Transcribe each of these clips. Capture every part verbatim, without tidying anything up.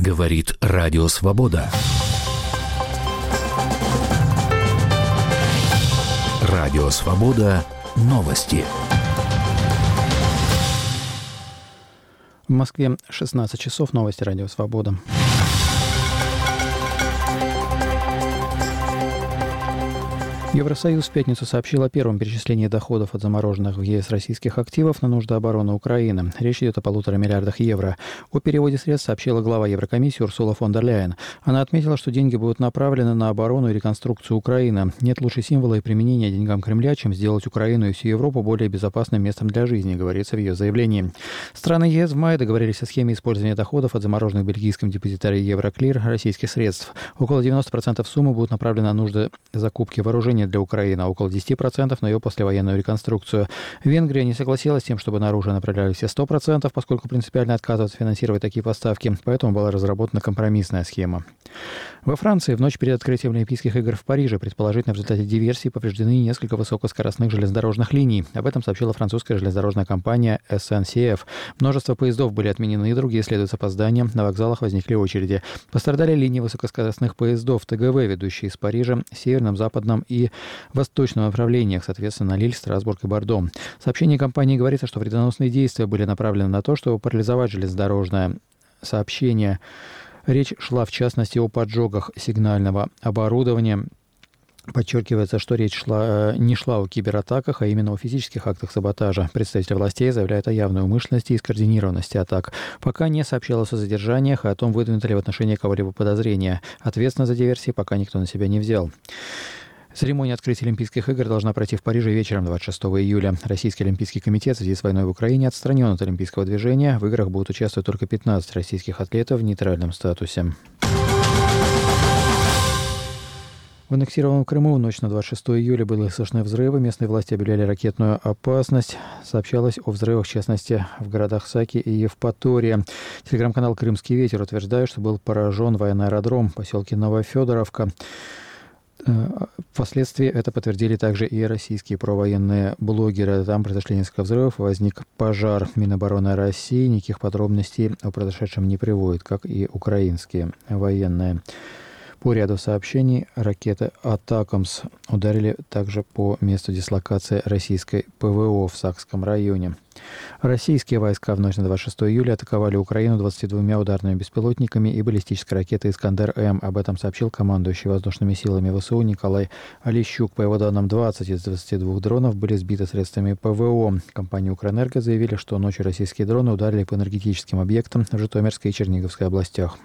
Говорит Радио Свобода. Радио Свобода. Новости. В Москве шестнадцать часов. Новости Радио Свобода. Евросоюз в пятницу сообщил о первом перечислении доходов от замороженных в ЕС российских активов на нужды обороны Украины. Речь идет о полутора миллиардах евро. О переводе средств сообщила глава Еврокомиссии Урсула фон дер Ляйен. Она отметила, что деньги будут направлены на оборону и реконструкцию Украины. Нет лучше символа и применения деньгам Кремля, чем сделать Украину и всю Европу более безопасным местом для жизни, говорится в ее заявлении. Страны ЕС в мае договорились о схеме использования доходов от замороженных в бельгийском депозитарии Евроклир российских средств. Около девяносто процентов суммы будут направлены на нужды закупки вооружения для Украины, а около десять процентов на ее послевоенную реконструкцию. Венгрия не согласилась с тем, чтобы на оружие направляли все сто процентов, поскольку принципиально отказывается финансировать такие поставки, поэтому была разработана компромиссная схема. Во Франции в ночь перед открытием Олимпийских игр в Париже предположительно в результате диверсии повреждены несколько высокоскоростных железнодорожных линий. Об этом сообщила французская железнодорожная компания эс эн си эф. Множество поездов были отменены, и другие следуют с опозданием. На вокзалах возникли очереди. Пострадали линии высокоскоростных поездов тэ гэ вэ, ведущие из Парижа, в северном, западном и восточном направлениях, соответственно, Лиль, Страсбург и Бордо. В сообщении компании говорится, что вредоносные действия были направлены на то, чтобы парализовать железнодорожное сообщение. Речь шла, в частности, о поджогах сигнального оборудования. Подчеркивается, что речь шла, не шла о кибератаках, а именно о физических актах саботажа. Представители властей заявляют о явной умышленности и скоординированности атак. Пока не сообщалось о задержаниях и о том, выдвинуты ли в отношении кого-либо подозрения. Ответственность за диверсии пока никто на себя не взял. Церемония открытия Олимпийских игр должна пройти в Париже вечером двадцать шестого июля. Российский Олимпийский комитет в связи с войной в Украине отстранен от олимпийского движения. В играх будут участвовать только пятнадцать российских атлетов в нейтральном статусе. В аннексированном Крыму в ночь на двадцать шестого июля были слышны взрывы. Местные власти объявляли ракетную опасность. Сообщалось о взрывах, в частности, в городах Саки и Евпатория. Телеграм-канал «Крымский ветер» утверждает, что был поражен военный аэродром в поселке Новофедоровка. Впоследствии это подтвердили также и российские провоенные блогеры. Там произошли несколько взрывов, возник пожар. Минобороны России никаких подробностей о произошедшем не приводит, как и украинские военные. По ряду сообщений ракеты «Атакамс» ударили также по месту дислокации российской пэ вэ о в Сакском районе. Российские войска в ночь на двадцать шестого июля атаковали Украину двадцатью двумя ударными беспилотниками и баллистической ракетой «Искандер-М». Об этом сообщил командующий воздушными силами вэ эс у Николай Олещук. По его данным, двадцать из двадцати двух дронов были сбиты средствами пэ вэ о. Компания «Укрэнерго» заявили, что ночью российские дроны ударили по энергетическим объектам в Житомирской и Черниговской областях.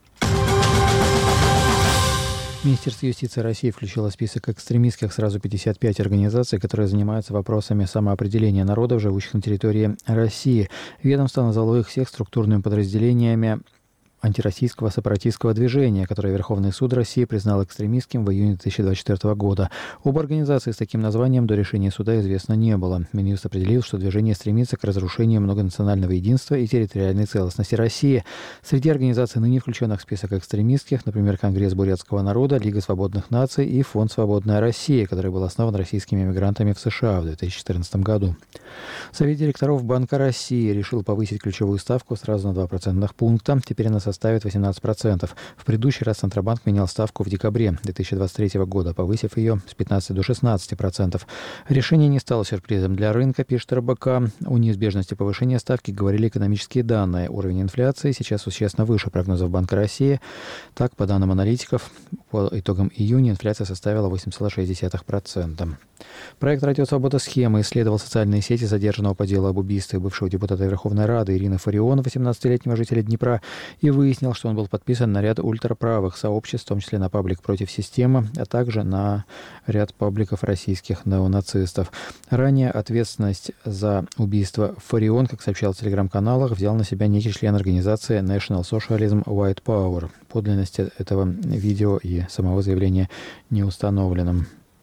Министерство юстиции России включило в список экстремистских сразу пятьдесят пять организаций, которые занимаются вопросами самоопределения народов, живущих на территории России. Ведомство назвало их всех структурными подразделениями антироссийского сепаратистского движения, которое Верховный суд России признал экстремистским в июне две тысячи двадцать четвёртого года. Об организации с таким названием до решения суда известно не было. Минюст определил, что движение стремится к разрушению многонационального единства и территориальной целостности России. Среди организаций, ныне включенных в список экстремистских, например, Конгресс бурятского народа, Лига свободных наций и Фонд «Свободная Россия», который был основан российскими эмигрантами в США в две тысячи четырнадцатом году. Совет директоров Банка России решил повысить ключевую ставку сразу на два процентных пункта. Теперь она составит восемнадцать процентов. В предыдущий раз Центробанк менял ставку в декабре две тысячи двадцать третьего года, повысив ее с пятнадцати до шестнадцати процентов. Решение не стало сюрпризом для рынка, пишет эр бэ ка. О неизбежности повышения ставки говорили экономические данные. Уровень инфляции сейчас существенно выше прогнозов Банка России. Так, по данным аналитиков, по итогам июня инфляция составила восемь целых шесть десятых процента. Проект «Радио Свобода. Схема» исследовал социальные сети задержанного по делу об убийстве бывшего депутата Верховной Рады Ирины Фарион, восемнадцатилетнего жителя Днепра, и выяснил, что он был подписан на ряд ультраправых сообществ, в том числе на паблик «Против системы», а также на ряд пабликов российских неонацистов. Ранее ответственность за убийство Фарион, как сообщал в телеграм-каналах, взял на себя некий член организации National Socialism White Power. Подлинность этого видео и самого заявления не установлена.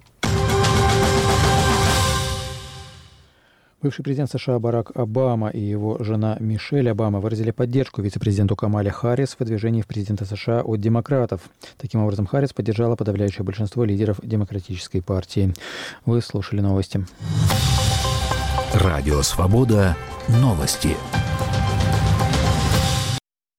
Бывший президент США Барак Обама и его жена Мишель Обама выразили поддержку вице-президенту Камале Харрис в выдвижении в президенты США от демократов. Таким образом, Харрис поддержала подавляющее большинство лидеров Демократической партии. Вы слушали новости. Радио Свобода. Новости.